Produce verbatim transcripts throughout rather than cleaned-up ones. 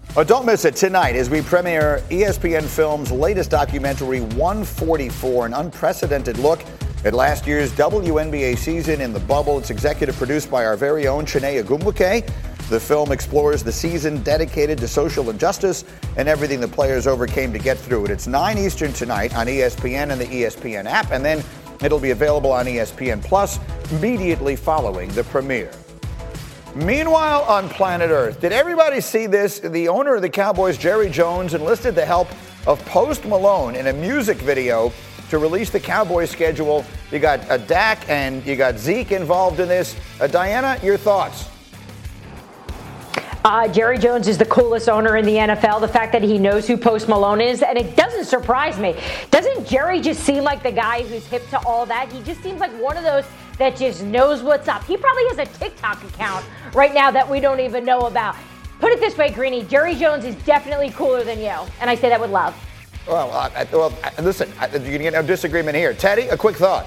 Oh, don't miss it tonight as we premiere E S P N Films' latest documentary, one forty-four, an unprecedented look at last year's W N B A season in the bubble. It's executive produced by our very own Chiney Ogumbuke. The film explores the season dedicated to social injustice and everything the players overcame to get through it. It's nine Eastern tonight on E S P N and the E S P N app, and then it'll be available on E S P N Plus immediately following the premiere. Meanwhile, on planet Earth, did everybody see this? The owner of the Cowboys, Jerry Jones, enlisted the help of Post Malone in a music video to release the Cowboys schedule. You got uh, Dak and you got Zeke involved in this. Uh, Diana, your thoughts? Uh, Jerry Jones is the coolest owner in the N F L. The fact that he knows who Post Malone is, and it doesn't surprise me. Doesn't Jerry just seem like the guy who's hip to all that? He just seems like one of those that just knows what's up. He probably has a TikTok account right now that we don't even know about. Put it this way, Greeny, Jerry Jones is definitely cooler than you, and I say that with love. Well, uh, well listen, you're going to get no disagreement here. Teddy, a quick thought.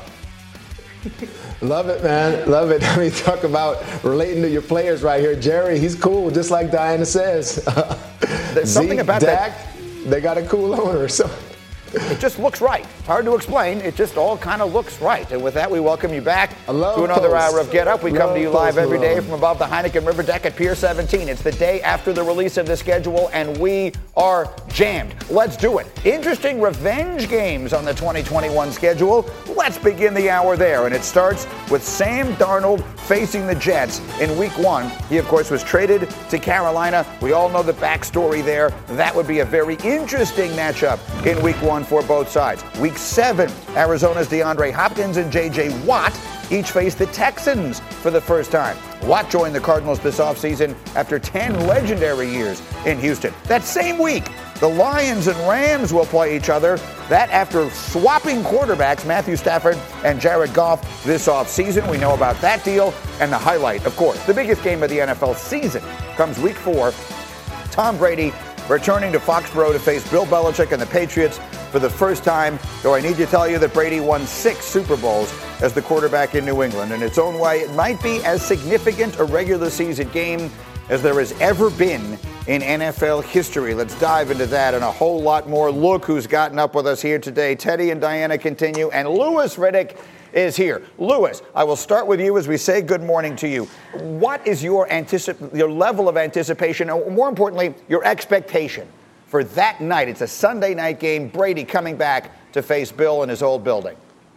Love it, man. Love it. I mean, talk about relating to your players right here. Jerry, he's cool, just like Diana says. There's something Zeke, about Dak, that. They got a cool owner, so. It just looks right. It's hard to explain. It just all kind of looks right. And with that, we welcome you back to another Post. hour of Get Up. We love come to you live Post every day Malone. from above the Heineken River deck at Pier seventeen. It's the day after the release of the schedule, and we are jammed. Let's do it. Interesting revenge games on the twenty twenty-one schedule. Let's begin the hour there. And it starts with Sam Darnold facing the Jets in week one. He, of course, was traded to Carolina. We all know the backstory there. That would be a very interesting matchup in week one for both sides. Week seven, Arizona's DeAndre Hopkins and J J Watt each face the Texans for the first time. Watt joined the Cardinals this offseason after ten legendary years in Houston. That same week, the Lions and Rams will play each other. That after swapping quarterbacks, Matthew Stafford and Jared Goff this offseason. We know about that deal. And the highlight, of course, the biggest game of the N F L season comes week four. Tom Brady returning to Foxborough to face Bill Belichick and the Patriots for the first time, though I need to tell you that Brady won six Super Bowls as the quarterback in New England. In its own way, it might be as significant a regular season game as there has ever been in N F L history. Let's dive into that and a whole lot more. Look who's gotten up with us here today. Teddy and Diana continue, and Louis Riddick is here. Louis, I will start with you as we say good morning to you. What is your anticip- your level of anticipation, or more importantly, your expectation for that night? It's a Sunday night game, Brady coming back to face Bill in his old building.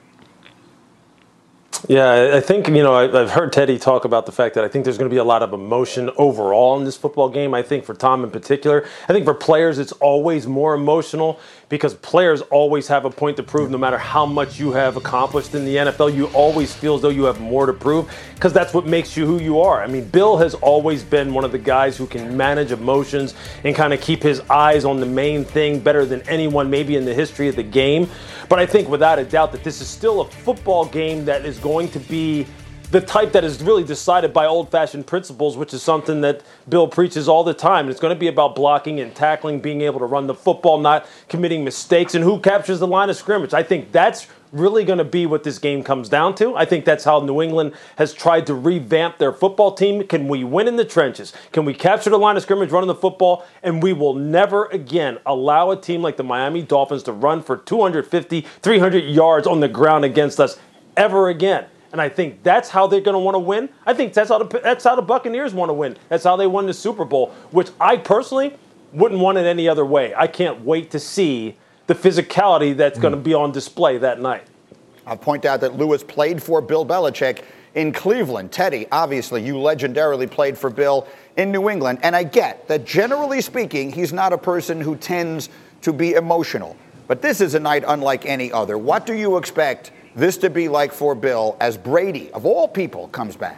Yeah, I think, you know, I've heard Teddy talk about the fact that I think there's going to be a lot of emotion overall in this football game. I think for Tom in particular, I think for players it's always more emotional because players always have a point to prove no matter how much you have accomplished in the N F L. You always feel as though you have more to prove because that's what makes you who you are. I mean, Bill has always been one of the guys who can manage emotions and kind of keep his eyes on the main thing better than anyone maybe in the history of the game. But I think without a doubt that this is still a football game that is going to be the type that is really decided by old-fashioned principles, which is something that Bill preaches all the time. It's going to be about blocking and tackling, being able to run the football, not committing mistakes, and who captures the line of scrimmage. I think that's really going to be what this game comes down to. I think that's how New England has tried to revamp their football team. Can we win in the trenches? Can we capture the line of scrimmage, running the football? And we will never again allow a team like the Miami Dolphins to run for two hundred fifty, three hundred yards on the ground against us ever again. And I think that's how they're going to want to win. I think that's how the that's how the Buccaneers want to win. That's how they won the Super Bowl, which I personally wouldn't want it any other way. I can't wait to see the physicality that's mm. going to be on display that night. I'll point out that Louis played for Bill Belichick in Cleveland. Teddy, obviously, you legendarily played for Bill in New England. And I get that, generally speaking, he's not a person who tends to be emotional. But this is a night unlike any other. What do you expect this to be like for Bill as Brady, of all people, comes back?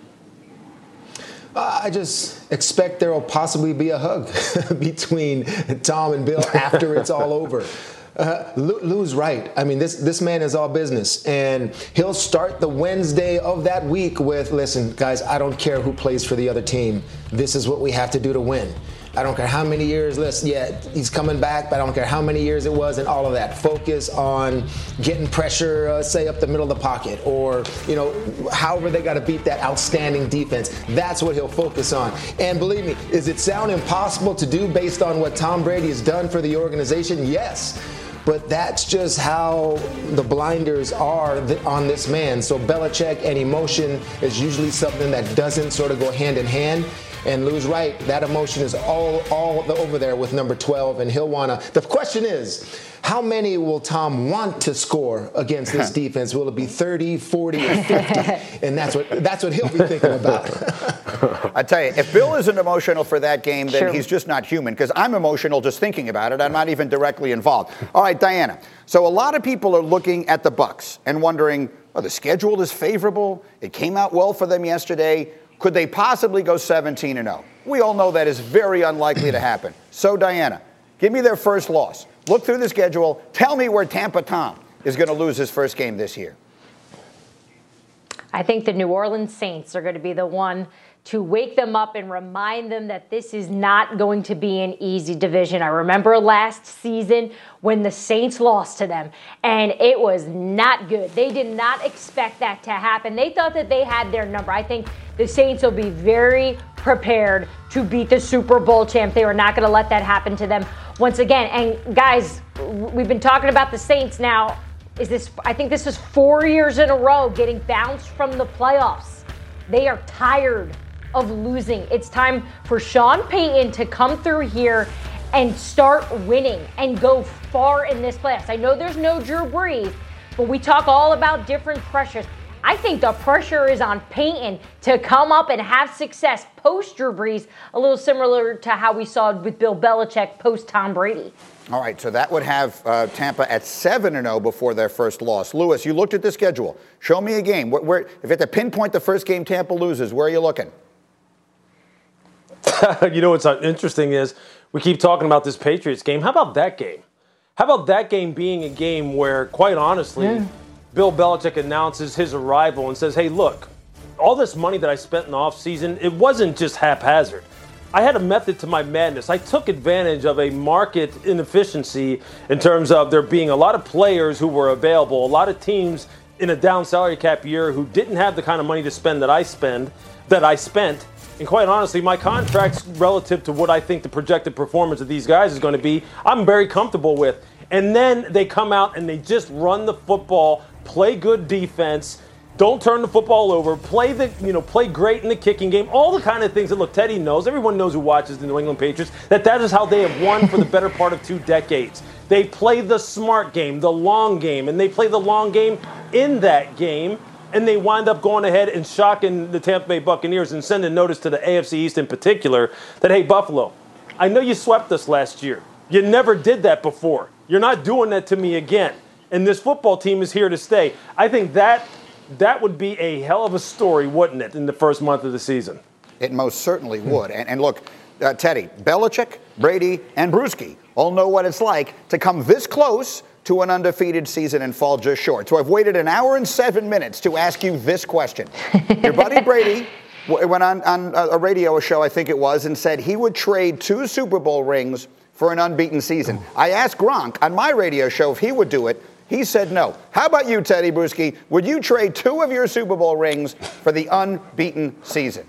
Uh, I just expect there will possibly be a hug between Tom and Bill after it's all over. Uh, Lou, Lou's right. I mean, this this man is all business, and he'll start the Wednesday of that week with, listen, guys, I don't care who plays for the other team. This is what we have to do to win. I don't care how many years, let's, yeah, he's coming back, but I don't care how many years it was and all of that. Focus on getting pressure, uh, say, up the middle of the pocket, or, you know, however they got to beat that outstanding defense. That's what he'll focus on. And believe me, does it sound impossible to do based on what Tom Brady has done for the organization? Yes. But that's just how the blinders are on this man. So Belichick and emotion is usually something that doesn't sort of go hand in hand. And Lou's right, that emotion is all all over there with number twelve, and he'll want to. The question is, how many will Tom want to score against this defense? Will it be thirty, forty, or fifty? And that's what that's what he'll be thinking about. I tell you, if Bill isn't emotional for that game, then Sure. he's just not human, because I'm emotional just thinking about it. I'm not even directly involved. All right, Diana. So a lot of people are looking at the Bucs and wondering, oh, the schedule is favorable. It came out well for them yesterday. Could they possibly go seventeen and oh? We all know that is very unlikely to happen. So, Diana, give me their first loss. Look through the schedule. Tell me where Tampa Tom is going to lose his first game this year. I think the New Orleans Saints are going to be the one to wake them up and remind them that this is not going to be an easy division. I remember last season when the Saints lost to them, and it was not good. They did not expect that to happen. They thought that they had their number. I think the Saints will be very prepared to beat the Super Bowl champ. They were not going to let that happen to them once again. And guys, we've been talking about the Saints now. Is this? I think this is four years in a row getting bounced from the playoffs. They are tired of losing. It's time for Sean Payton to come through here and start winning and go far in this playoffs. I know there's no Drew Brees, but we talk all about different pressures. I think the pressure is on Payton to come up and have success post Drew Brees, a little similar to how we saw with Bill Belichick post Tom Brady. All right, so that would have uh, Tampa at seven and oh before their first loss. Lewis, you looked at the schedule. Show me a game. Where, where, if you had to pinpoint the first game Tampa loses, where are you looking? You know what's interesting is we keep talking about this Patriots game. How about that game? How about that game being a game where, quite honestly, yeah. Bill Belichick announces his arrival and says, hey, look, all this money that I spent in the offseason, it wasn't just haphazard. I had a method to my madness. I took advantage of a market inefficiency in terms of there being a lot of players who were available, a lot of teams in a down salary cap year who didn't have the kind of money to spend that I spend, that I spent. And quite honestly, my contracts relative to what I think the projected performance of these guys is going to be, I'm very comfortable with. And then they come out and they just run the football, play good defense, don't turn the football over, play the you know play great in the kicking game, all the kind of things that, look, Teddy knows, everyone knows who watches the New England Patriots, that that is how they have won for the better part of two decades. They play the smart game, the long game, and they play the long game in that game. And they wind up going ahead and shocking the Tampa Bay Buccaneers and sending notice to the A F C East in particular that, hey, Buffalo, I know you swept us last year. You never did that before. You're not doing that to me again. And this football team is here to stay. I think that that would be a hell of a story, wouldn't it, in the first month of the season? It most certainly would. And, and look, uh, Teddy, Belichick, Brady, and Bruschi all know what it's like to come this close to an undefeated season and fall just short. So I've waited an hour and seven minutes to ask you this question. Your buddy Brady went on, on a radio show, I think it was, and said he would trade two Super Bowl rings for an unbeaten season. I asked Gronk on my radio show if he would do it. He said no. How about you, Teddy Bruschi? Would you trade two of your Super Bowl rings for the unbeaten season?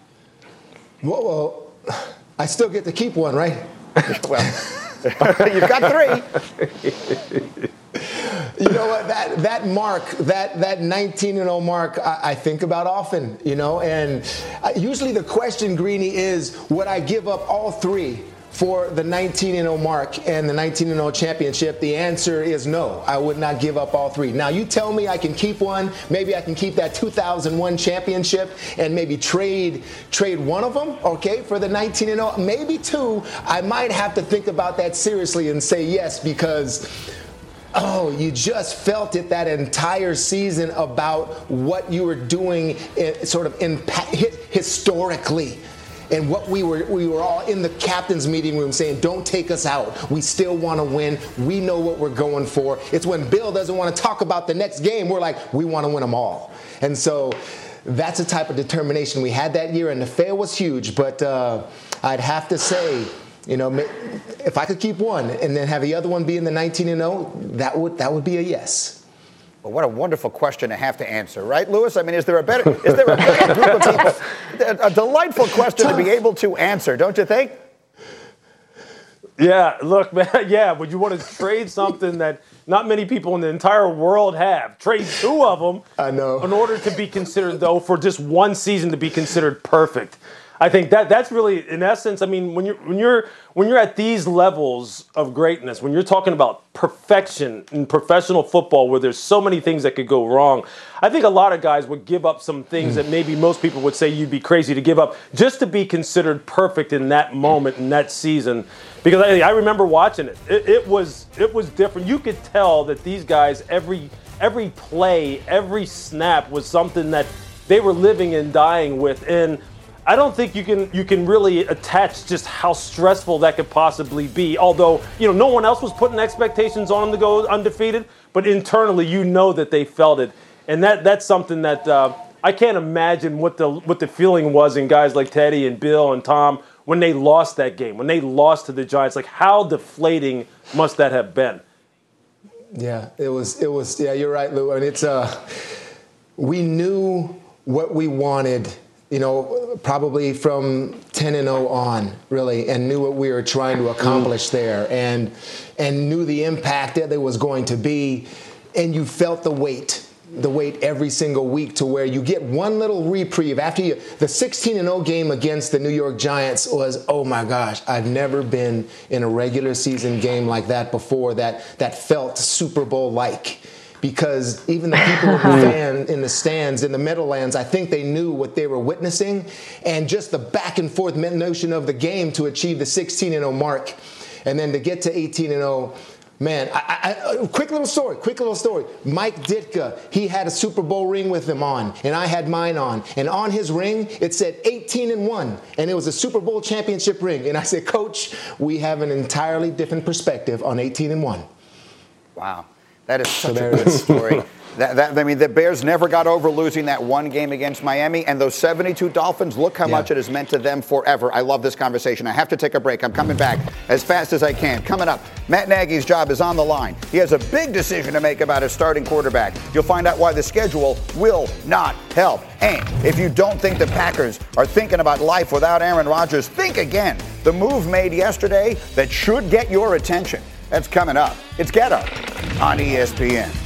Well, well I still get to keep one, right? Well... You've got three. You know what? That that mark, that that nineteen and oh mark, I, I think about often. You know, and usually the question, Greeny, is would I give up all three for the nineteen and oh mark and the nineteen and oh championship? The answer is no. I would not give up all three. Now, you tell me I can keep one. Maybe I can keep that two thousand one championship and maybe trade trade one of them, okay, for the nineteen and oh. Maybe two. I might have to think about that seriously and say yes, because oh, you just felt it that entire season about what you were doing in, sort of in, historically. And what we were, we were all in the captain's meeting room saying, don't take us out. We still want to win. We know what we're going for. It's when Bill doesn't want to talk about the next game, we're like, we want to win them all. And so that's the type of determination we had that year, and the fail was huge. But uh, I'd have to say, you know, if I could keep one and then have the other one be in the nineteen and oh, that would that would be a yes. Well, what a wonderful question to have to answer, right, Lewis? I mean, is there a better is there a better group of people? A delightful question to be able to answer, don't you think? Yeah, look, man, yeah, but you want to trade something that not many people in the entire world have. Trade two of them. I know. In order to be considered, though, for just one season to be considered perfect. I think that that's really, in essence, I mean, when you're when you're when you're at these levels of greatness, when you're talking about perfection in professional football, where there's so many things that could go wrong, I think a lot of guys would give up some things that maybe most people would say you'd be crazy to give up just to be considered perfect in that moment in that season. Because I, I remember watching it. it, it was it was different. You could tell that these guys, every every play, every snap was something that they were living and dying with, and I don't think you can you can really attach just how stressful that could possibly be. Although, you know, no one else was putting expectations on them to go undefeated, but internally, you know that they felt it, and that that's something that uh, I can't imagine what the what the feeling was in guys like Teddy and Bill and Tom when they lost that game, when they lost to the Giants. Like, how deflating must that have been? Yeah, it was. It was. Yeah, you're right, Lou. And it's uh, we knew what we wanted, you know, probably from ten and oh on, really, and knew what we were trying to accomplish there, and and knew the impact that there was going to be, and you felt the weight, the weight every single week, to where you get one little reprieve after you. The sixteen and oh game against the New York Giants was, oh my gosh, I've never been in a regular season game like that before, that that felt Super Bowl-like. Because even the people in the, fan, in the stands, in the Meadowlands, I think they knew what they were witnessing. And just the back and forth notion of the game to achieve the sixteen and oh mark. And then to get to eighteen and oh, man, I, I, quick little story, quick little story. Mike Ditka, he had a Super Bowl ring with him on, and I had mine on. And on his ring, it said eighteen and one, and it was a Super Bowl championship ring. And I said, Coach, we have an entirely different perspective on eighteen and one. Wow. That is such a good story. That, that, I mean, the Bears never got over losing that one game against Miami, and those seventy-two Dolphins, look how yeah. much it has meant to them forever. I love this conversation. I have to take a break. I'm coming back as fast as I can. Coming up, Matt Nagy's job is on the line. He has a big decision to make about his starting quarterback. You'll find out why the schedule will not help. And if you don't think the Packers are thinking about life without Aaron Rodgers, think again. The move made yesterday that should get your attention. That's coming up. It's Get Up on E S P N.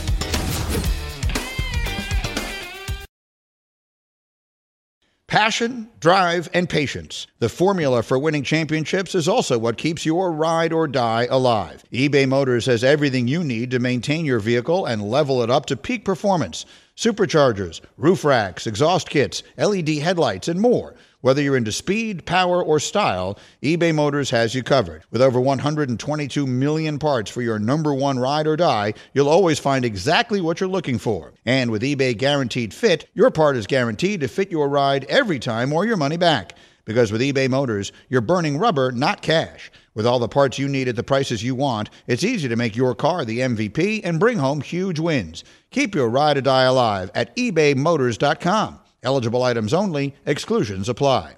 Passion, drive, and patience. The formula for winning championships is also what keeps your ride or die alive. eBay Motors has everything you need to maintain your vehicle and level it up to peak performance. Superchargers, roof racks, exhaust kits, L E D headlights, and more. Whether you're into speed, power, or style, eBay Motors has you covered. With over one hundred twenty-two million parts for your number one ride or die, you'll always find exactly what you're looking for. And with eBay Guaranteed Fit, your part is guaranteed to fit your ride every time or your money back. Because with eBay Motors, you're burning rubber, not cash. With all the parts you need at the prices you want, it's easy to make your car the M V P and bring home huge wins. Keep your ride or die alive at ebay motors dot com. Eligible items only. Exclusions apply.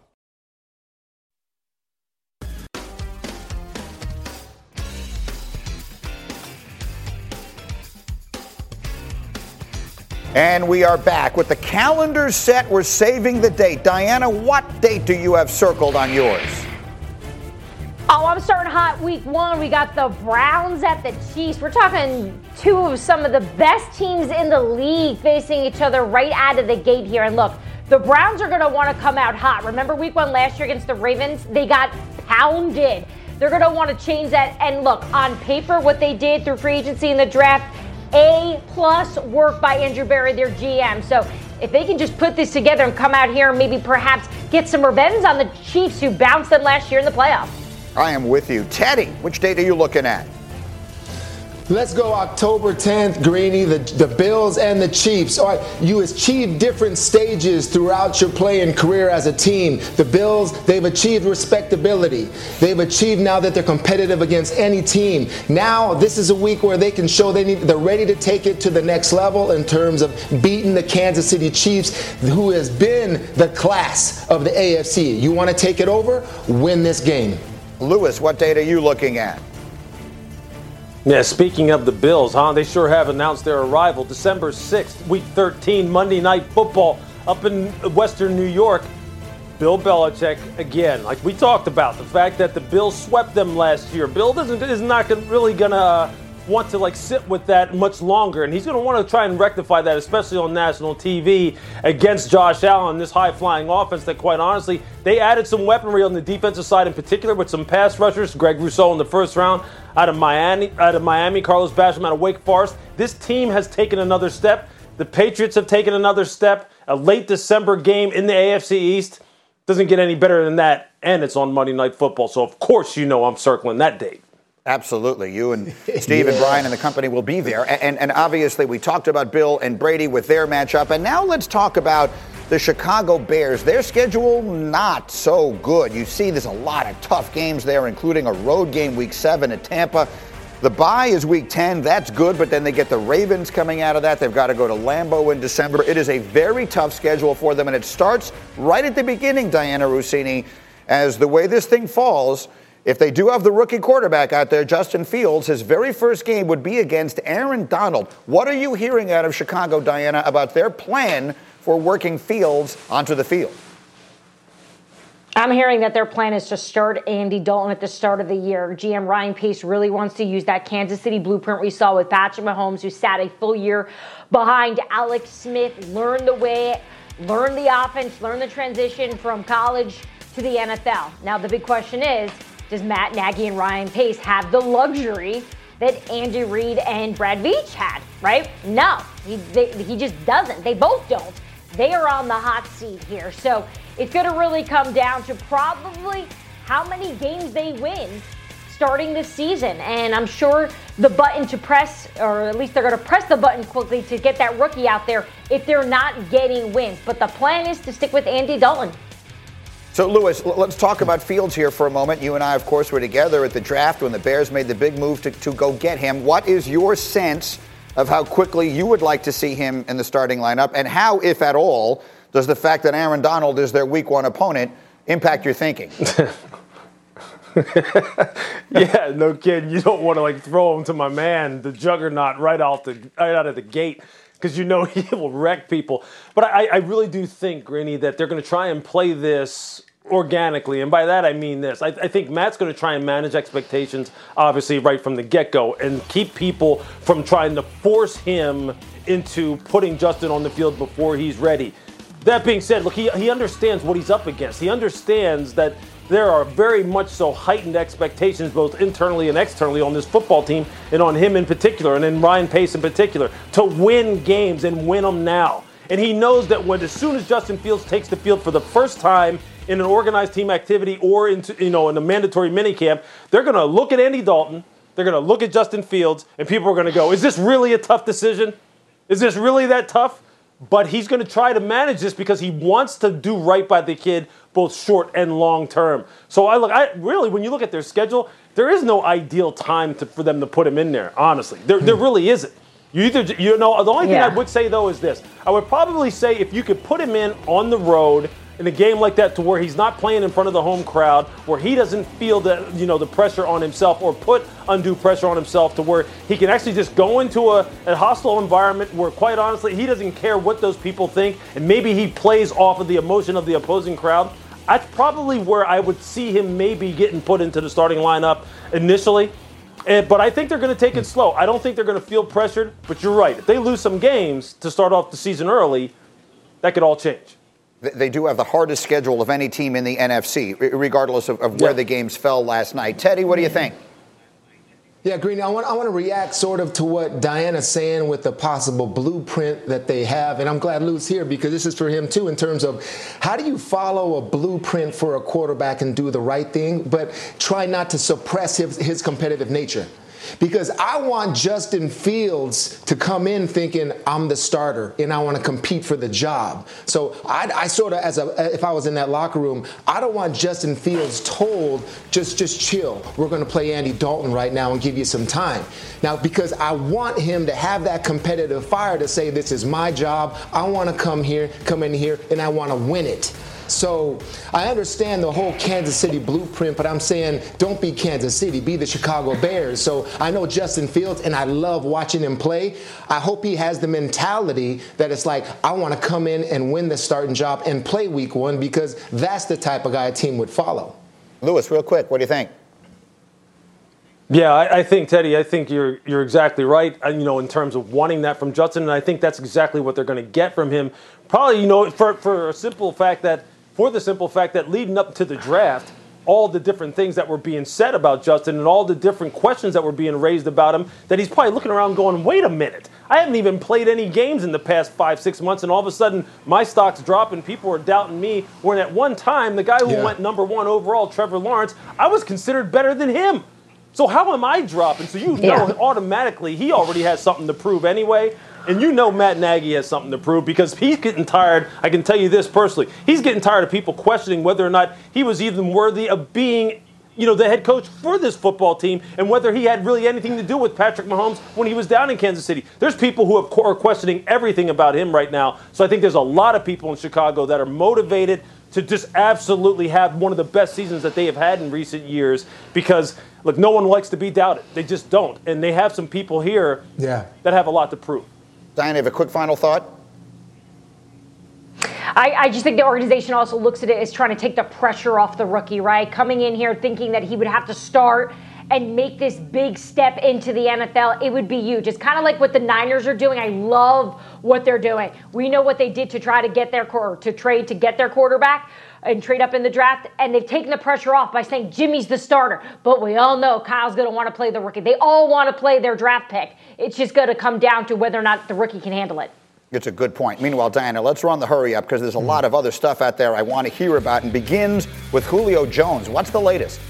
And we are back with the calendar set. We're saving the date. Diana, what date do you have circled on yours? Oh, I'm starting hot week one. We got the Browns at the Chiefs. We're talking two of some of the best teams in the league facing each other right out of the gate here. And look, the Browns are going to want to come out hot. Remember week one last year against the Ravens? They got pounded. They're going to want to change that. And look, on paper, what they did through free agency and the draft, A-plus work by Andrew Berry, their G M. So if they can just put this together and come out here and maybe perhaps get some revenge on the Chiefs who bounced them last year in the playoffs. I am with you. Teddy, which date are you looking at? Let's go October tenth, Greeny, the, the Bills and the Chiefs. All right, you achieved different stages throughout your playing career as a team. The Bills, they've achieved respectability. They've achieved now that they're competitive against any team. Now, this is a week where they can show they need, they're ready to take it to the next level in terms of beating the Kansas City Chiefs, who has been the class of the A F C. You want to take it over? Win this game. Lewis, what date are you looking at? Yeah, speaking of the Bills, huh? They sure have announced their arrival. December sixth, week thirteen, Monday Night Football up in Western New York. Bill Belichick, again, like we talked about, the fact that the Bills swept them last year. Bill doesn't, is not gonna, really going to uh, want to like sit with that much longer, and he's going to want to try and rectify that, especially on national T V against Josh Allen, this high-flying offense that, quite honestly, they added some weaponry on the defensive side in particular with some pass rushers. Greg Rousseau in the first round out of Miami, out of Miami, Carlos Basham out of Wake Forest. This team has taken another step. The Patriots have taken another step. A late December game in the A F C East doesn't get any better than that, and it's on Monday Night Football. So, of course, you know I'm circling that date. Absolutely. You and Steve yeah. and Brian and the company will be there. And, and, and obviously, we talked about Bill and Brady with their matchup. And now let's talk about the Chicago Bears. Their schedule, not so good. You see there's a lot of tough games there, including a road game week seven at Tampa. The bye is week ten. That's good, but then they get the Ravens coming out of that. They've got to go to Lambeau in December. It is a very tough schedule for them, and it starts right at the beginning, Diana Russini, as the way this thing falls. If they do have the rookie quarterback out there, Justin Fields, his very first game would be against Aaron Donald. What are you hearing out of Chicago, Diana, about their plan for working Fields onto the field? I'm hearing that their plan is to start Andy Dalton at the start of the year. G M Ryan Pace really wants to use that Kansas City blueprint we saw with Patrick Mahomes, who sat a full year behind Alex Smith, learn the way, learn the offense, learn the transition from college to the N F L. Now, the big question is, does Matt Nagy and Ryan Pace have the luxury that Andy Reid and Brad Veach had, right? No, he, they, he just doesn't. They both don't. They are on the hot seat here. So it's going to really come down to probably how many games they win starting this season. And I'm sure the button to press, or at least they're going to press the button quickly to get that rookie out there if they're not getting wins. But the plan is to stick with Andy Dalton. So, Lewis, let's talk about Fields here for a moment. You and I, of course, were together at the draft when the Bears made the big move to, to go get him. What is your sense of how quickly you would like to see him in the starting lineup? And how, if at all, does the fact that Aaron Donald is their week one opponent impact your thinking? Yeah, no kidding. You don't want to, like, throw him to my man, the juggernaut, right out, the, right out of the gate, because you know he will wreck people. But I, I really do think, Greeny, that they're going to try and play this organically, and by that I mean this. I, I think Matt's going to try and manage expectations, obviously, right from the get-go, and keep people from trying to force him into putting Justin on the field before he's ready. That being said, look, he, he understands what he's up against. He understands that there are very much so heightened expectations, both internally and externally, on this football team, and on him in particular, and in Ryan Pace in particular, to win games and win them now. And he knows that when, as soon as Justin Fields takes the field for the first time in an organized team activity or into, you know, in a mandatory minicamp, they're going to look at Andy Dalton, they're going to look at Justin Fields, and people are going to go, is this really a tough decision? Is this really that tough? But he's going to try to manage this because he wants to do right by the kid, both short and long term. So I look, I really, when you look at their schedule, there is no ideal time to, for them to put him in there. Honestly, there, there really isn't. You either, you know, the only thing yeah. I would say though is this: I would probably say if you could put him in on the road in a game like that, to where he's not playing in front of the home crowd, where he doesn't feel that, you know, the pressure on himself, or put undue pressure on himself, to where he can actually just go into a, a hostile environment where, quite honestly, he doesn't care what those people think, and maybe he plays off of the emotion of the opposing crowd. That's probably where I would see him maybe getting put into the starting lineup initially. And, but I think they're going to take it slow. I don't think they're going to feel pressured, but you're right. If they lose some games to start off the season early, that could all change. They do have the hardest schedule of any team in the N F C, regardless of, of where yeah. the games fell last night. Teddy, what do you think? Yeah, Greeny, I want, I want to react sort of to what Diana's saying with the possible blueprint that they have. And I'm glad Lou's here, because this is for him, too, in terms of how do you follow a blueprint for a quarterback and do the right thing, but try not to suppress his, his competitive nature. because I want Justin Fields to come in thinking I'm the starter and I want to compete for the job. So I, I sort of, as a, if I was in that locker room, I don't want Justin Fields told, just, just chill. We're going to play Andy Dalton right now and give you some time. Now, because I want him to have that competitive fire to say, this is my job. I want to come here, come in here, and I want to win it. So I understand the whole Kansas City blueprint, but I'm saying don't be Kansas City, be the Chicago Bears. So I know Justin Fields, and I love watching him play. I hope he has the mentality that it's like, I want to come in and win the starting job and play week one, because that's the type of guy a team would follow. Lewis, real quick, what do you think? Yeah, I, I think, Teddy, I think you're you're exactly right, uh, you know, in terms of wanting that from Justin, and I think that's exactly what they're going to get from him. Probably, you know, for, for a simple fact that, for the simple fact that leading up to the draft, all the different things that were being said about Justin and all the different questions that were being raised about him, that he's probably looking around going, wait a minute, I haven't even played any games in the past five, six months, and all of a sudden my stock's dropping, people are doubting me, when at one time the guy who yeah. went number one overall, Trevor Lawrence, I was considered better than him. So how am I dropping? So you yeah. know automatically he already has something to prove anyway. And you know Matt Nagy has something to prove, because he's getting tired. I can tell you this personally. He's getting tired of people questioning whether or not he was even worthy of being, you know, the head coach for this football team, and whether he had really anything to do with Patrick Mahomes when he was down in Kansas City. There's people who are questioning everything about him right now. So I think there's a lot of people in Chicago that are motivated to just absolutely have one of the best seasons that they have had in recent years, because, look, no one likes to be doubted. They just don't. And they have some people here yeah. that have a lot to prove. Diane, you have a quick final thought? I, I just think the organization also looks at it as trying to take the pressure off the rookie, right? Coming in here thinking that he would have to start and make this big step into the N F L. It would be huge. It's kind of like what the Niners are doing. I love what they're doing. We know what they did to try to get their or to trade to get their quarterback and trade up in the draft, and they've taken the pressure off by saying Jimmy's the starter. But we all know Kyle's going to want to play the rookie. They all want to play their draft pick. It's just going to come down to whether or not the rookie can handle it. It's a good point. Meanwhile, Diana, let's run the hurry up, because there's a lot of other stuff out there I want to hear about, and begins with Julio Jones. What's the latest?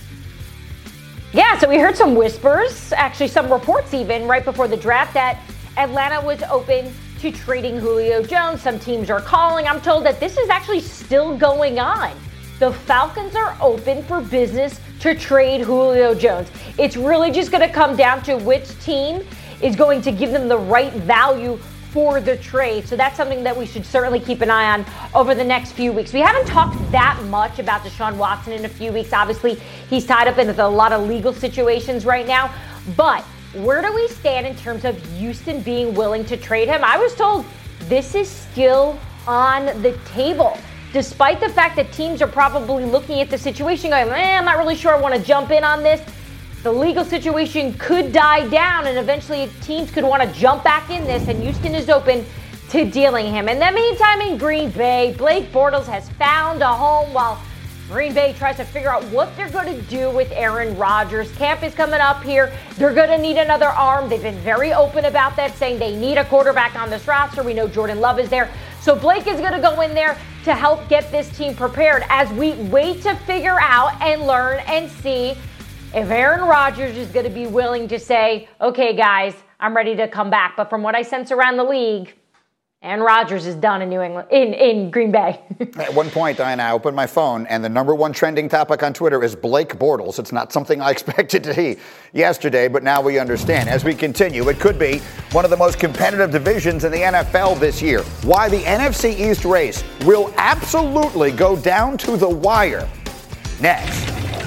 Yeah, so we heard some whispers, actually some reports even, right before the draft that Atlanta was open to trading Julio Jones. Some teams are calling. I'm told that this is actually still going on. The Falcons are open for business to trade Julio Jones. It's really just going to come down to which team is going to give them the right value for the trade. So that's something that we should certainly keep an eye on over the next few weeks. We haven't talked that much about Deshaun Watson in a few weeks. Obviously, he's tied up in a lot of legal situations right now. But where do we stand in terms of Houston being willing to trade him? I was told this is still on the table, despite the fact that teams are probably looking at the situation going, eh, I'm not really sure I want to jump in on this. The legal situation could die down, and eventually teams could want to jump back in this, and Houston is open to dealing him. In the meantime, in Green Bay, Blake Bortles has found a home while Green Bay tries to figure out what they're going to do with Aaron Rodgers. Camp is coming up here. They're going to need another arm. They've been very open about that, saying they need a quarterback on this roster. We know Jordan Love is there. So Blake is going to go in there to help get this team prepared as we wait to figure out and learn and see if Aaron Rodgers is going to be willing to say, okay, guys, I'm ready to come back. But from what I sense around the league, Aaron Rodgers is done in New England, in, in Green Bay. At one point, Diana, I opened my phone, and the number one trending topic on Twitter is Blake Bortles. It's not something I expected to see yesterday, but now we understand. As we continue, it could be one of the most competitive divisions in the N F L this year. Why the N F C East race will absolutely go down to the wire. Next.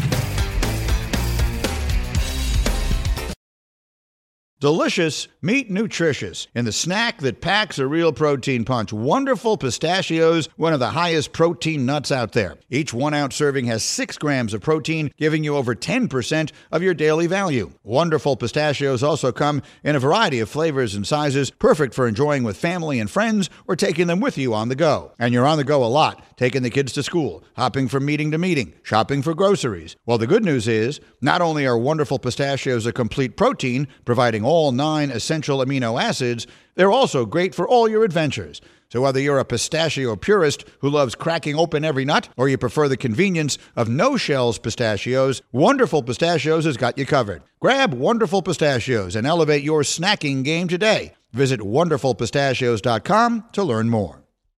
Delicious, meet nutritious, in the snack that packs a real protein punch. Wonderful Pistachios, one of the highest protein nuts out there. Each one-ounce serving has six grams of protein, giving you over ten percent of your daily value. Wonderful Pistachios also come in a variety of flavors and sizes, perfect for enjoying with family and friends or taking them with you on the go. And you're on the go a lot, taking the kids to school, hopping from meeting to meeting, shopping for groceries. Well, the good news is, not only are Wonderful Pistachios a complete protein, providing all all nine essential amino acids, they're also great for all your adventures. So whether you're a pistachio purist who loves cracking open every nut, or you prefer the convenience of no-shells pistachios, Wonderful Pistachios has got you covered. Grab Wonderful Pistachios and elevate your snacking game today. Visit wonderful pistachios dot com to learn more.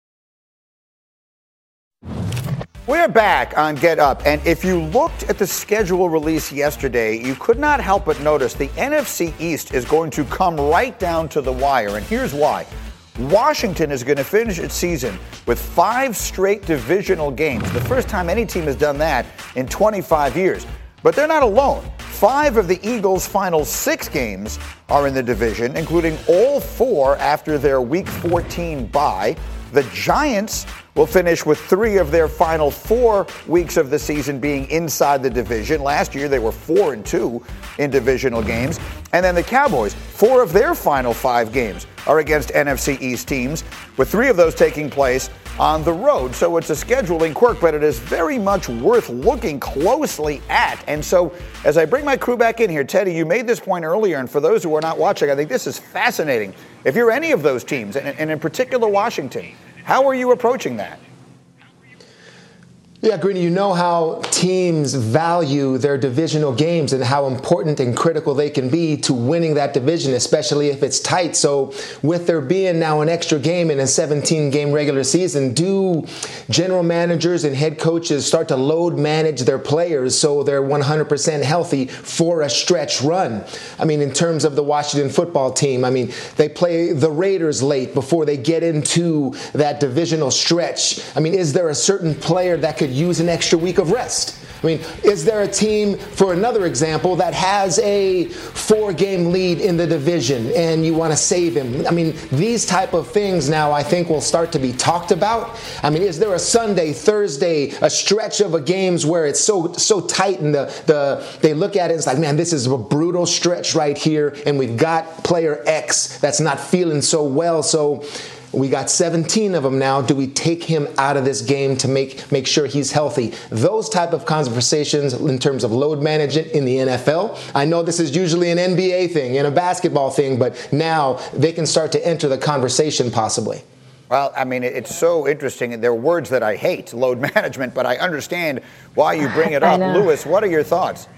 We're back on Get Up, and if you looked at the schedule release yesterday, you could not help but notice the N F C East is going to come right down to the wire, and here's why. Washington is going to finish its season with five straight divisional games, the first time any team has done that in twenty-five years. But they're not alone. Five of the Eagles' final six games are in the division, including all four after their Week fourteen bye. The Giants will finish with three of their final four weeks of the season being inside the division. Last year, they were four and two in divisional games. And then the Cowboys, four of their final five games are against N F C East teams, with three of those taking place on the road. So it's a scheduling quirk, but it is very much worth looking closely at. And so as I bring my crew back in here, Teddy, you made this point earlier, and for those who are not watching, I think this is fascinating. If you're any of those teams, and, and in particular Washington, how are you approaching that? Yeah, Greeny, you know how teams value their divisional games and how important and critical they can be to winning that division, especially if it's tight. So with there being now an extra game in a seventeen-game regular season, do general managers and head coaches start to load manage their players so they're one hundred percent healthy for a stretch run? I mean, in terms of the Washington football team, I mean, they play the Raiders late before they get into that divisional stretch. I mean, is there a certain player that could use an extra week of rest? I mean, is there a team, for another example, that has a four-game lead in the division and you want to save him? I mean, these type of things now I think will start to be talked about. I mean, is there a Sunday, Thursday, a stretch of a games where it's so so tight and the, the they look at it and it's like, man, this is a brutal stretch right here, and we've got player X that's not feeling so well, so we got seventeen of them now. Do we take him out of this game to make make sure he's healthy? Those type of conversations in terms of load management in the N F L. I know this is usually an N B A thing and a basketball thing, but now they can start to enter the conversation possibly. Well, I mean, it's so interesting. They're words that I hate, load management, but I understand why you bring it up. Lewis, what are your thoughts?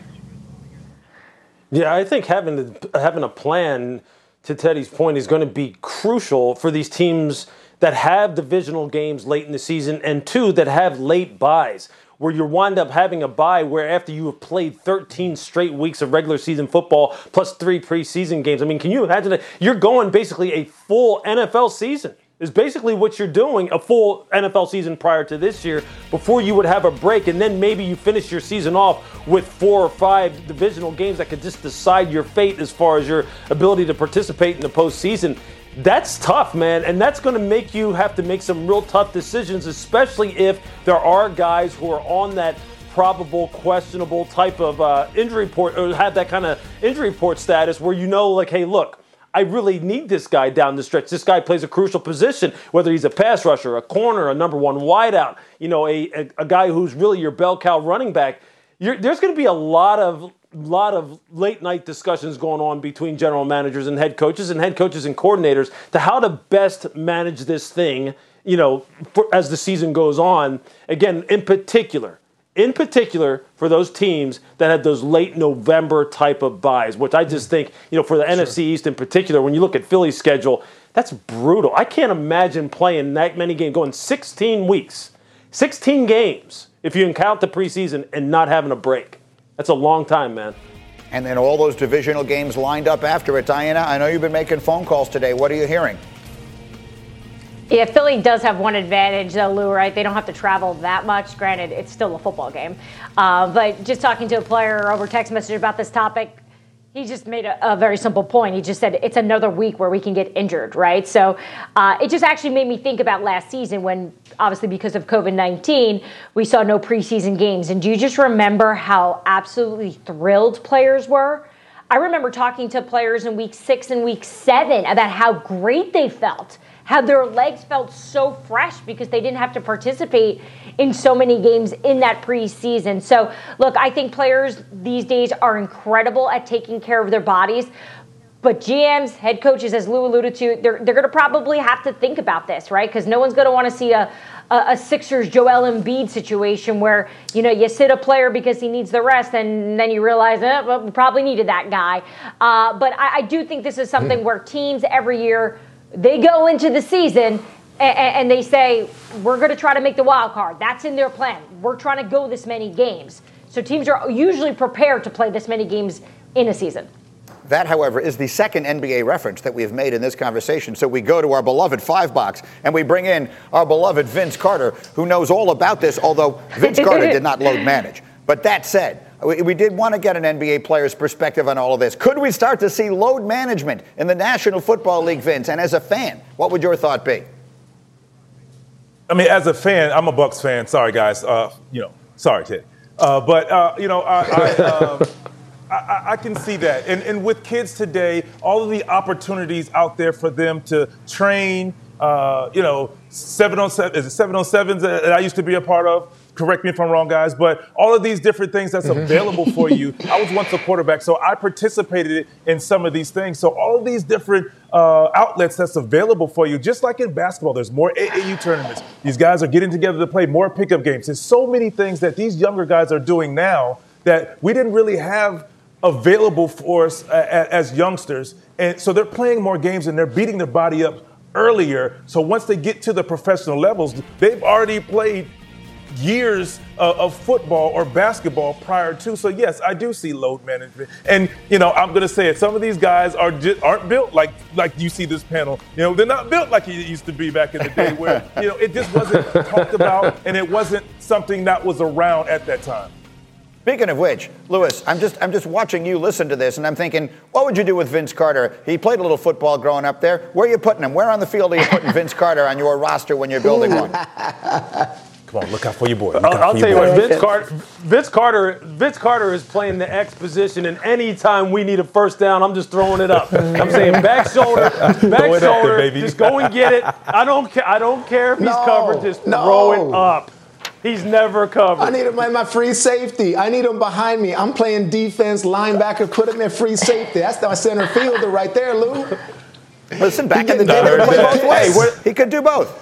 Yeah, I think having having a plan, to Teddy's point, is going to be crucial for these teams that have divisional games late in the season, and two, that have late buys, where you wind up having a bye where after you have played thirteen straight weeks of regular season football plus three preseason games. I mean, can you imagine that? You're going basically a full N F L season. Is basically what you're doing, a full N F L season prior to this year, before you would have a break, and then maybe you finish your season off with four or five divisional games that could just decide your fate as far as your ability to participate in the postseason. That's tough, man, and that's going to make you have to make some real tough decisions, especially if there are guys who are on that probable, questionable type of uh, injury report, or have that kind of injury report status where you know, like, hey, look, I really need this guy down the stretch. This guy plays a crucial position, whether he's a pass rusher, a corner, a number one wideout, you know, a, a, a guy who's really your bell cow running back. You're, there's going to be a lot of lot of late night discussions going on between general managers and head coaches and head coaches and coordinators to how to best manage this thing, you know, for, as the season goes on. Again, in particular, in particular for those teams that had those late November type of buys, which I just think, you know, for the sure. N F C East in particular, when you look at Philly's schedule, that's brutal. I can't imagine playing that many games, going sixteen weeks, sixteen games, if you count the preseason, and not having a break. That's a long time, man. And then all those divisional games lined up after it. Diana, I know you've been making phone calls today. What are you hearing? Yeah, Philly does have one advantage, though, Lou, right? They don't have to travel that much. Granted, it's still a football game. Uh, but just talking to a player over text message about this topic, he just made a, a very simple point. He just said it's another week where we can get injured, right? So uh, it just actually made me think about last season when, obviously because of COVID nineteen, we saw no preseason games. And do you just remember how absolutely thrilled players were? I remember talking to players in week six and week seven about how great they felt, how their legs felt so fresh because they didn't have to participate in so many games in that preseason. So, look, I think players these days are incredible at taking care of their bodies. But G Ms, head coaches, as Lou alluded to, they're they're going to probably have to think about this, right? Because no one's going to want to see a, a a Sixers Joel Embiid situation where, you know, you sit a player because he needs the rest, and then you realize, eh, well, we probably needed that guy. Uh, but I, I do think this is something where teams every year, they go into the season and, and they say, we're going to try to make the wild card. That's in their plan. We're trying to go this many games. So teams are usually prepared to play this many games in a season. That, however, is the second N B A reference that we have made in this conversation. So we go to our beloved Five Box, and we bring in our beloved Vince Carter, who knows all about this, although Vince Carter did not load manage. But that said, we, we did want to get an N B A player's perspective on all of this. Could we start to see load management in the National Football League, Vince? And as a fan, what would your thought be? I mean, as a fan, I'm a Bucks fan. Sorry, guys. Uh, you know, sorry, Ted. Uh, but, uh, you know, I... I uh, I, I can see that. And, and with kids today, all of the opportunities out there for them to train, uh, you know, seven on seven, is it seven on sevens that I used to be a part of? Correct me if I'm wrong, guys. But all of these different things that's available for you. I was once a quarterback, so I participated in some of these things. So all of these different uh, outlets that's available for you, just like in basketball, there's more A A U tournaments. These guys are getting together to play more pickup games. There's so many things that these younger guys are doing now that we didn't really have available for us uh, as youngsters. And so they're playing more games and they're beating their body up earlier. So once they get to the professional levels, they've already played years of, of football or basketball prior to. So yes, I do see load management. And, you know, I'm going to say it. Some of these guys are just, aren't built like like you see this panel. You know, they're not built like it used to be back in the day where, you know, it just wasn't talked about and it wasn't something that was around at that time. Speaking of which, Lewis, I'm just I'm just watching you listen to this, and I'm thinking, what would you do with Vince Carter? He played a little football growing up there. Where are you putting him? Where on the field are you putting Vince Carter on your roster when you're building one? Come on, look out for your boy. I'll, I'll tell you what, Vince Carter, Vince Carter, Vince Carter is playing the X position, and anytime we need a first down, I'm just throwing it up. I'm saying back shoulder, back shoulder, there, just go and get it. I don't care. I don't care if he's no, covered. Just no. throw it up. He's never covered. I need him in my free safety. I need him behind me. I'm playing defense, linebacker, put him in free safety. That's my center fielder right there, Lou. Listen, back in the day, they play both ways. He could do both.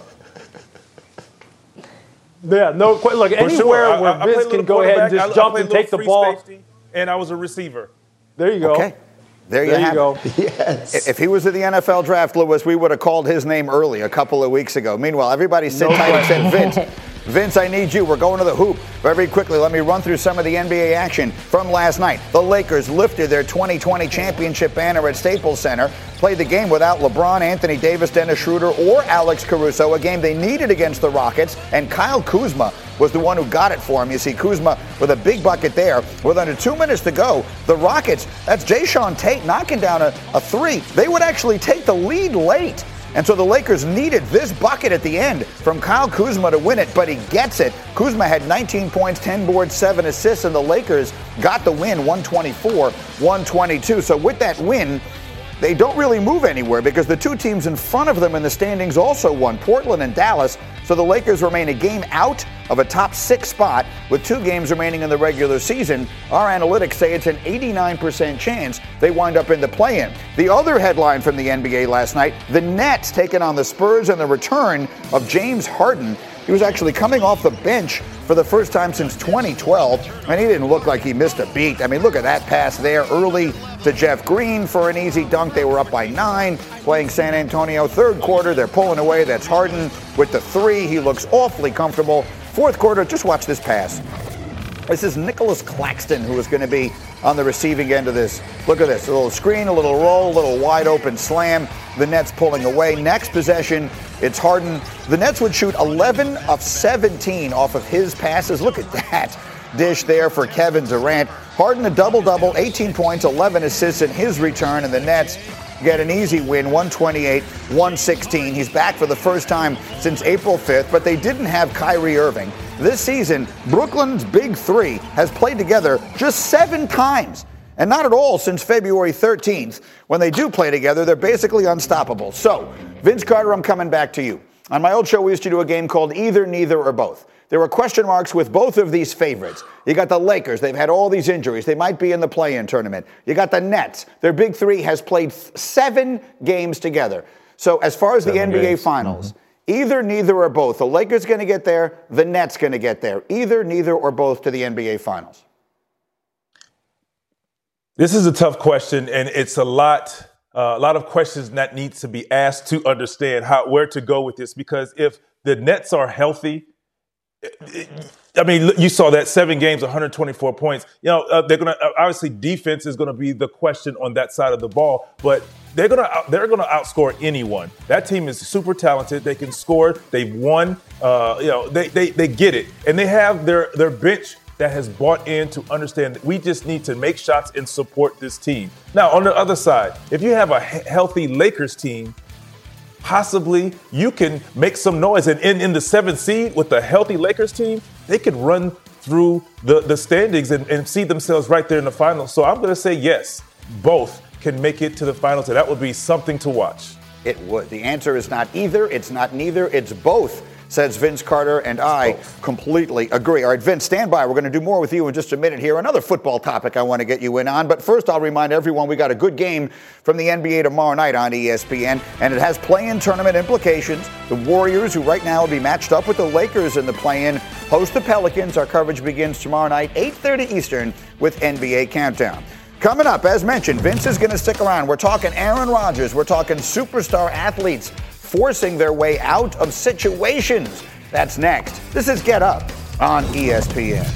Yeah, no, look, anywhere sure. where I, I Vince can go ahead and just I, jump I and take the ball. And I was a receiver. There you go. Okay. There you, there you have go. It. Yes. If he was at the N F L draft, Lewis, we would have called his name early a couple of weeks ago. Meanwhile, everybody sit no tight and said, Vince, Vince, I need you. We're going to the hoop. Very quickly, let me run through some of the N B A action from last night. The Lakers lifted their twenty twenty championship banner at Staples Center, played the game without LeBron, Anthony Davis, Dennis Schroeder, or Alex Caruso, a game they needed against the Rockets, and Kyle Kuzma was the one who got it for him. You see Kuzma with a big bucket there. With under two minutes to go, the Rockets, that's Jayshawn Tate knocking down a, a three. They would actually take the lead late. And so the Lakers needed this bucket at the end from Kyle Kuzma to win it, but he gets it. Kuzma had nineteen points, ten boards, seven assists, and the Lakers got the win, one twenty-four one twenty-two. So with that win, they don't really move anywhere because the two teams in front of them in the standings also won, Portland and Dallas. So the Lakers remain a game out of a top six spot with two games remaining in the regular season. Our analytics say it's an eighty-nine percent chance they wind up in the play-in. The other headline from the N B A last night, the Nets taking on the Spurs and the return of James Harden. He was actually coming off the bench for the first time since twenty twelve, and he didn't look like he missed a beat. I mean, look at that pass there early to Jeff Green for an easy dunk. They were up by nine, playing San Antonio. Third quarter, they're pulling away. That's Harden with the three. He looks awfully comfortable. Fourth quarter, just watch this pass. This is Nicholas Claxton, who is going to be on the receiving end of this. Look at this. A little screen, a little roll, a little wide open slam. The Nets pulling away. Next possession, it's Harden. The Nets would shoot eleven of seventeen off of his passes. Look at that dish there for Kevin Durant. Harden a double-double, eighteen points, eleven assists in his return, and the Nets get an easy win, one twenty-eight one sixteen. He's back for the first time since April fifth, but they didn't have Kyrie Irving. This season, Brooklyn's Big Three has played together just seven times, and not at all since February thirteenth. When they do play together, they're basically unstoppable. So, Vince Carter, I'm coming back to you. On my old show, we used to do a game called Either, Neither, or Both. There are question marks with both of these favorites. You got the Lakers. They've had all these injuries. They might be in the play-in tournament. You got the Nets. Their big three has played seven games together. So as far as seven the N B A games. Finals, mm-hmm. either, neither, or both. The Lakers going to get there. The Nets going to get there. Either, neither, or both to the N B A Finals. This is a tough question, and it's a lot, uh, a lot of questions that need to be asked to understand how where to go with this. Because if the Nets are healthy, I mean, you saw that seven games, one hundred twenty-four points. You know, uh, they're going to obviously defense is going to be the question on that side of the ball, but they're going to they're going to outscore anyone. That team is super talented. They can score. They've won. Uh, you know, they they they get it, and they have their their bench that has bought in to understand that we just need to make shots and support this team. Now, on the other side, if you have a he- healthy Lakers team, possibly you can make some noise. And in, in the seventh seed with a healthy Lakers team, they could run through the, the standings and, and see themselves right there in the finals. So I'm going to say yes, both can make it to the finals, and that would be something to watch. It would. The answer is not either, it's not neither, it's both, says Vince Carter, and I completely agree. All right, Vince, stand by. We're going to do more with you in just a minute here. Another football topic I want to get you in on. But first, I'll remind everyone we got a good game from the N B A tomorrow night on E S P N, and it has play-in tournament implications. The Warriors, who right now will be matched up with the Lakers in the play-in, host the Pelicans. Our coverage begins tomorrow night, eight thirty Eastern, with N B A Countdown. Coming up, as mentioned, Vince is going to stick around. We're talking Aaron Rodgers. We're talking superstar athletes forcing their way out of situations. That's next. This is Get Up on E S P N.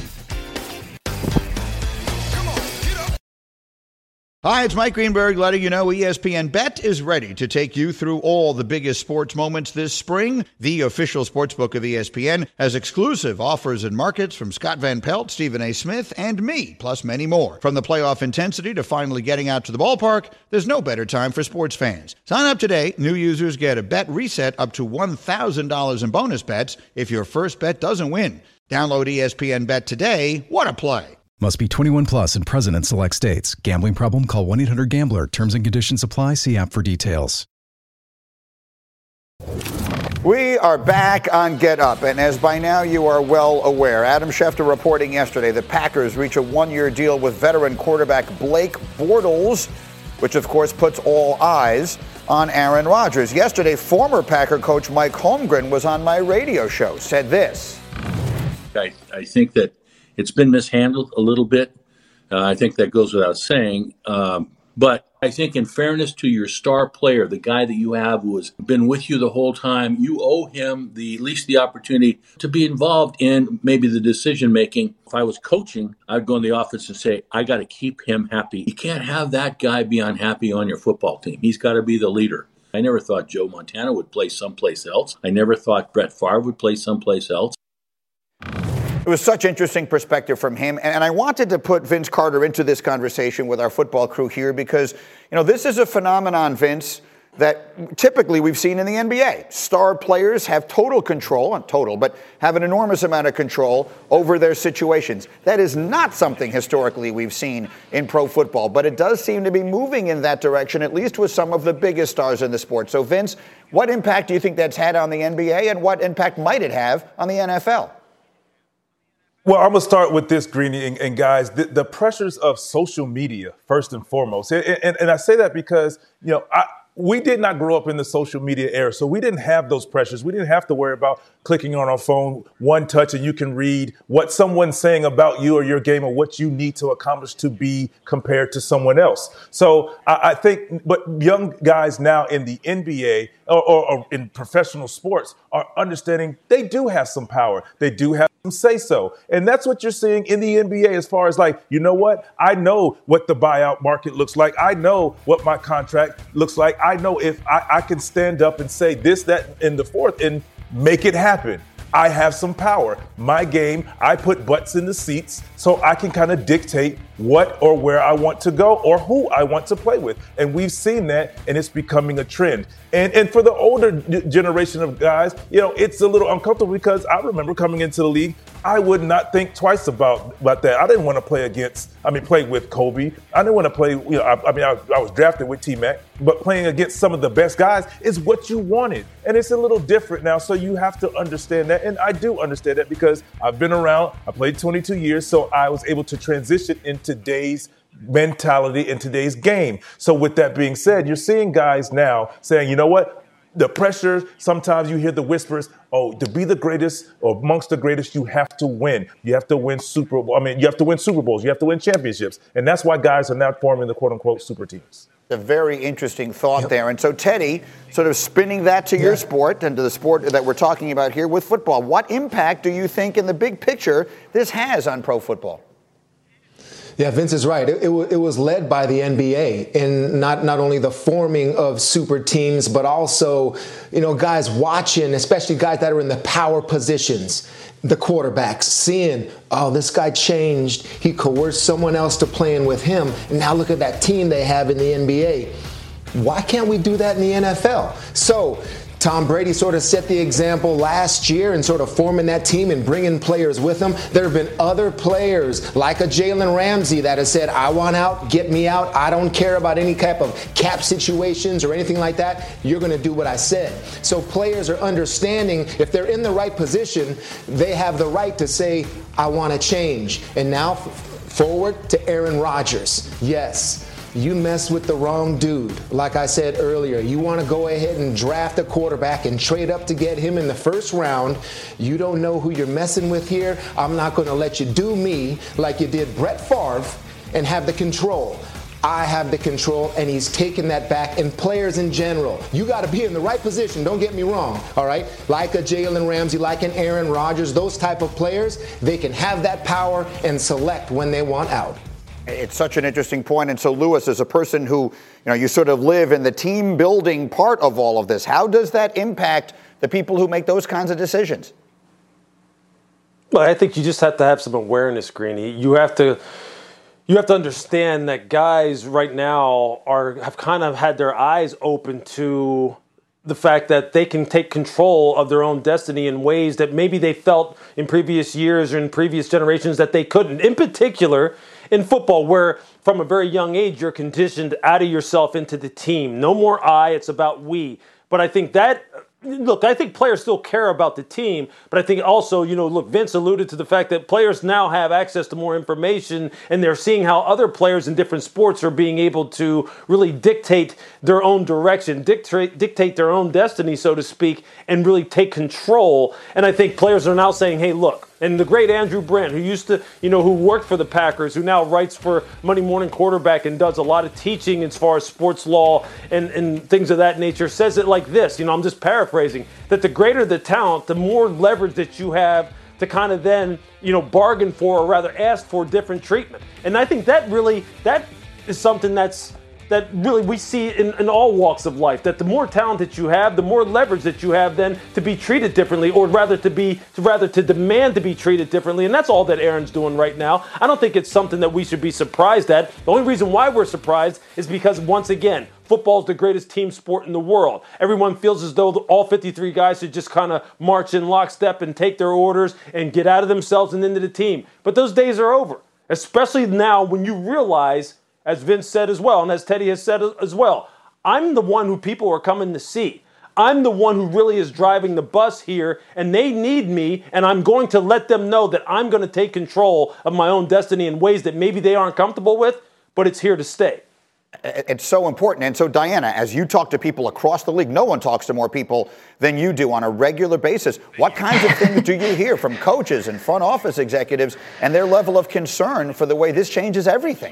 Hi, it's Mike Greenberg letting you know E S P N Bet is ready to take you through all the biggest sports moments this spring. The official sportsbook of E S P N has exclusive offers and markets from Scott Van Pelt, Stephen A. Smith, and me, plus many more. From the playoff intensity to finally getting out to the ballpark, there's no better time for sports fans. Sign up today. New users get a bet reset up to one thousand dollars in bonus bets if your first bet doesn't win. Download E S P N Bet today. What a play. Must be twenty-one plus and present in select states. Gambling problem? Call one eight hundred gambler. Terms and conditions apply. See app for details. We are back on Get Up, and as by now you are well aware, Adam Schefter reporting yesterday the Packers reach a one-year deal with veteran quarterback Blake Bortles, which of course puts all eyes on Aaron Rodgers. Yesterday, former Packer coach Mike Holmgren was on my radio show, said this. I, I think that it's been mishandled a little bit. Uh, I think that goes without saying. Um, but I think in fairness to your star player, the guy that you have who has been with you the whole time, you owe him the at least the opportunity to be involved in maybe the decision-making. If I was coaching, I'd go in the office and say, I got to keep him happy. You can't have that guy be unhappy on your football team. He's got to be the leader. I never thought Joe Montana would play someplace else. I never thought Brett Favre would play someplace else. It was such interesting perspective from him, and I wanted to put Vince Carter into this conversation with our football crew here because, you know, this is a phenomenon, Vince, that typically we've seen in the N B A. Star players have total control, not total, but have an enormous amount of control over their situations. That is not something historically we've seen in pro football, but it does seem to be moving in that direction, at least with some of the biggest stars in the sport. So, Vince, what impact do you think that's had on the N B A, and what impact might it have on the N F L? Well, I'm going to start with this, Greeny, and, and guys, the, the pressures of social media, first and foremost. And, and, and I say that because, you know, I, we did not grow up in the social media era, so we didn't have those pressures. We didn't have to worry about clicking on our phone, one touch, and you can read what someone's saying about you or your game or what you need to accomplish to be compared to someone else. So I, I think what young guys now in the N B A or, or, or in professional sports are understanding they do have some power. They do have some say-so. And that's what you're seeing in the N B A as far as like, you know what? I know what the buyout market looks like. I know what my contract looks like. I know if I, I can stand up and say this, that, and the fourth and make it happen. I have some power. My game, I put butts in the seats so I can kind of dictate what or where I want to go or who I want to play with. And we've seen that, and it's becoming a trend. And and for the older generation of guys, you know, it's a little uncomfortable because I remember coming into the league, I would not think twice about, about that. I didn't want to play against, I mean, play with Kobe. I didn't want to play, you know, I, I mean, I, I was drafted with T-Mac, but playing against some of the best guys is what you wanted. And it's a little different now, so you have to understand that. And I do understand that because I've been around, I played twenty-two years, so I was able to transition in today's mentality, in today's game. So with that being said, you're seeing guys now saying, you know what? The pressure, sometimes you hear the whispers, oh, to be the greatest or amongst the greatest, you have to win. You have to win Super Bowl. I mean, you have to win Super Bowls. You have to win championships. And that's why guys are now forming the quote-unquote super teams. A very interesting thought yep. there. And so, Teddy, sort of spinning that to yeah. your sport and to the sport that we're talking about here with football, what impact do you think in the big picture this has on pro football? Yeah, Vince is right. It, it, it was led by the N B A in not, not only the forming of super teams, but also, you know, guys watching, especially guys that are in the power positions, the quarterbacks, seeing, oh, this guy changed. He coerced someone else to playing with him. And now look at that team they have in the N B A. Why can't we do that in the N F L? So Tom Brady sort of set the example last year in sort of forming that team and bringing players with him. There have been other players like a Jalen Ramsey that has said, I want out, get me out. I don't care about any type of cap situations or anything like that. You're going to do what I said. So players are understanding if they're in the right position, they have the right to say, I want to change. And now forward to Aaron Rodgers. Yes. You mess with the wrong dude. Like I said earlier, you want to go ahead and draft a quarterback and trade up to get him in the first round. You don't know who you're messing with here. I'm not going to let you do me like you did Brett Favre and have the control. I have the control, and he's taking that back. And players in general, you got to be in the right position. Don't get me wrong, all right? Like a Jalen Ramsey, like an Aaron Rodgers, those type of players, they can have that power and select when they want out. It's such an interesting point. And so, Louis, as a person who, you know, you sort of live in the team building part of all of this, how does that impact the people who make those kinds of decisions? Well, I think you just have to have some awareness, Greeny. You have to you have to understand that guys right now are have kind of had their eyes open to the fact that they can take control of their own destiny in ways that maybe they felt in previous years or in previous generations that they couldn't. In particular, in football, where from a very young age you're conditioned out of yourself into the team. No more I, it's about we. But I think that, look, I think players still care about the team, but I think also, you know, look, Vince alluded to the fact that players now have access to more information, and they're seeing how other players in different sports are being able to really dictate their own direction, dictate, dictate their own destiny, so to speak, and really take control. And I think players are now saying, hey, look, and the great Andrew Brandt, who used to, you know, who worked for the Packers, who now writes for Monday Morning Quarterback and does a lot of teaching as far as sports law and, and things of that nature, says it like this, you know, I'm just paraphrasing, that the greater the talent, the more leverage that you have to kind of then, you know, bargain for or rather ask for different treatment. And I think that really, that is something that's, that really we see in, in all walks of life, that the more talent that you have, the more leverage that you have then to be treated differently, or rather to be, to rather to demand to be treated differently. And that's all that Aaron's doing right now. I don't think it's something that we should be surprised at. The only reason why we're surprised is because, once again, football is the greatest team sport in the world. Everyone feels as though all fifty-three guys should just kind of march in lockstep and take their orders and get out of themselves and into the team. But those days are over, especially now when you realize, as Vince said as well, and as Teddy has said as well, I'm the one who people are coming to see. I'm the one who really is driving the bus here, and they need me, and I'm going to let them know that I'm going to take control of my own destiny in ways that maybe they aren't comfortable with, but it's here to stay. It's so important. And so, Diana, as you talk to people across the league, no one talks to more people than you do on a regular basis. What kinds of things do you hear from coaches and front office executives and their level of concern for the way this changes everything?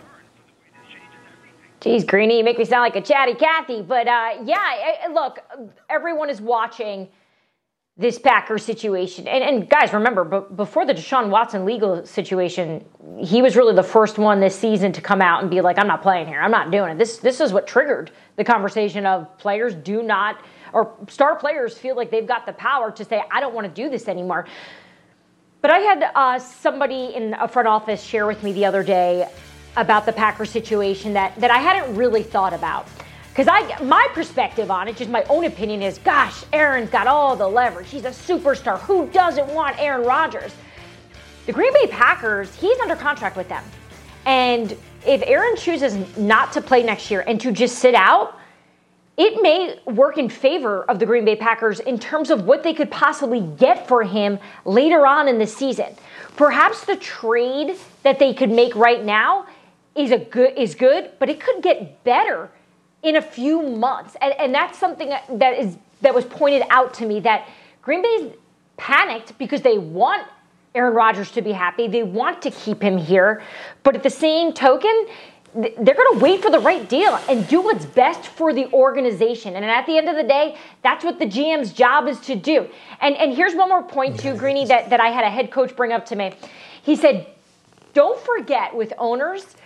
Geez, Greeny, you make me sound like a chatty Cathy. But, uh, yeah, I, look, everyone is watching this Packers situation. And, and guys, remember, b- before the Deshaun Watson legal situation, he was really the first one this season to come out and be like, I'm not playing here. I'm not doing it. This, this is what triggered the conversation of players do not, or star players feel like they've got the power to say, I don't want to do this anymore. But I had uh, somebody in a front office share with me the other day about the Packers situation that, that I hadn't really thought about. Because I, my perspective on it, just my own opinion is, gosh, Aaron's got all the leverage. He's a superstar. Who doesn't want Aaron Rodgers? The Green Bay Packers, he's under contract with them. And if Aaron chooses not to play next year and to just sit out, it may work in favor of the Green Bay Packers in terms of what they could possibly get for him later on in the season. Perhaps the trade that they could make right now is a good is good, but it could get better in a few months. And, and that's something that is that was pointed out to me, that Green Bay's panicked because they want Aaron Rodgers to be happy. They want to keep him here. But at the same token, they're going to wait for the right deal and do what's best for the organization. And at the end of the day, that's what the G M's job is to do. And and here's one more point too, Greeny, that, that I had a head coach bring up to me. He said, don't forget with owners,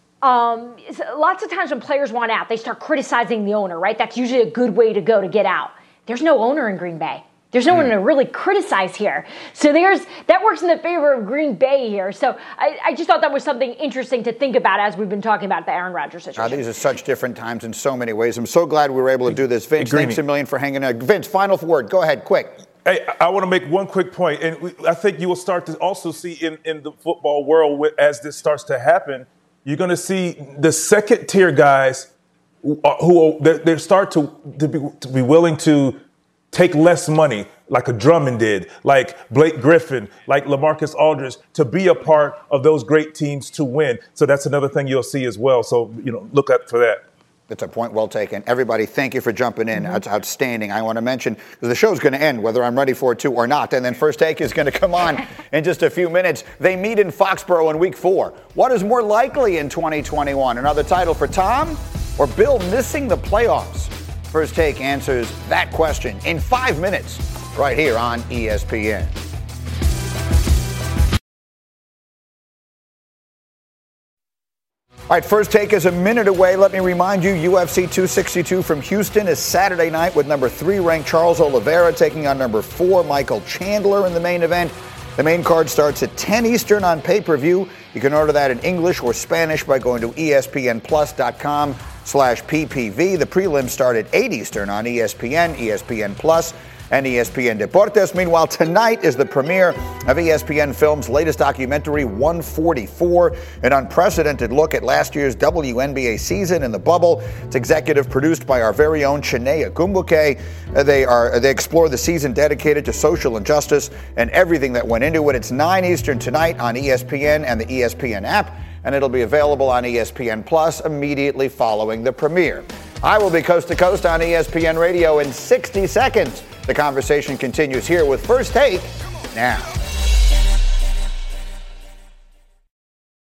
um, lots of times when players want out, they start criticizing the owner, right? That's usually a good way to go to get out. There's no owner in Green Bay. There's no one to really criticize here. So there's that works in the favor of Green Bay here. So I, I just thought that was something interesting to think about as we've been talking about the Aaron Rodgers situation. Uh, these are such different times in so many ways. I'm so glad we were able to do this. Vince, thanks a million for hanging out. Vince, final word. Go ahead, quick. Hey, I want to make one quick point, and we, I think you will start to also see in, in the football world, as this starts to happen, you're going to see the second-tier guys who, who they, they start to, to, be, to be willing to take less money, like a Drummond did, like Blake Griffin, like LaMarcus Aldridge, to be a part of those great teams to win. So that's another thing you'll see as well. So, you know, look out for that. It's a point well taken. Everybody, thank you for jumping in. That's mm-hmm. outstanding. I want to mention, because the show's going to end, whether I'm ready for it to or not, and then First Take is going to come on in just a few minutes. They meet in Foxborough in week four. What is more likely in twenty twenty-one? Another title for Tom or Bill missing the playoffs? First Take answers that question in five minutes right here on E S P N. All right, First Take is a minute away. Let me remind you, U F C two sixty-two from Houston is Saturday night with number three ranked Charles Oliveira taking on number four Michael Chandler in the main event. The main card starts at ten Eastern on pay-per-view. You can order that in English or Spanish by going to E S P N plus dot com slash P P V. The prelims start at eight Eastern on E S P N, E S P N Plus, and E S P N Deportes. Meanwhile, tonight is the premiere of E S P N Films' latest documentary, one forty-four, an unprecedented look at last year's W N B A season in the bubble. It's executive produced by our very own Chiney Agumbuke. They are they explore the season dedicated to social injustice and everything that went into it. It's nine Eastern tonight on E S P N and the E S P N app, and it'll be available on E S P N Plus immediately following the premiere. I will be coast to coast on E S P N Radio in sixty seconds. The conversation continues here with First Take now.